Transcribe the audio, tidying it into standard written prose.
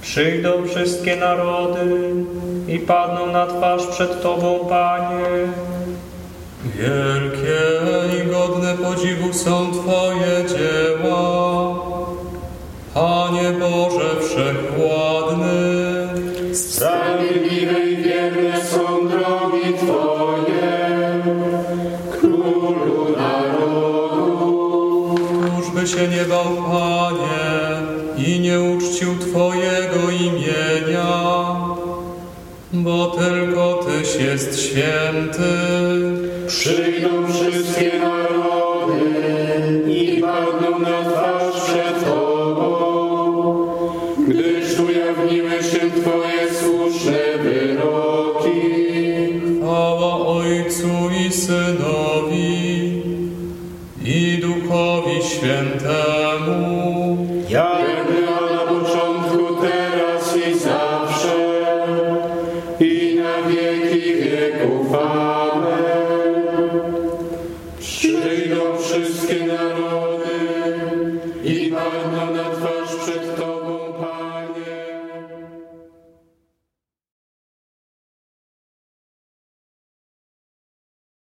Przyjdą wszystkie narody i padną na twarz przed Tobą, Panie. Wielkie i godne podziwu są Twoje dzieła, Panie Boże Wszechwładny. Sprawiedliwe i wierne są drogi Twoje, Królu narodów. Któż by się nie bał, Panie, i nie uczcił Twojego imienia, bo tylko Tyś jest święty. Przyjdą wszystkie narody i padną na twarz przed Tobą, gdyż ujawniły się Twoje słuszne wyroki. Chwała Ojcu i Synowi i Duchowi Świętemu, Jak była na początku, teraz i zawsze, i na wieki wieków.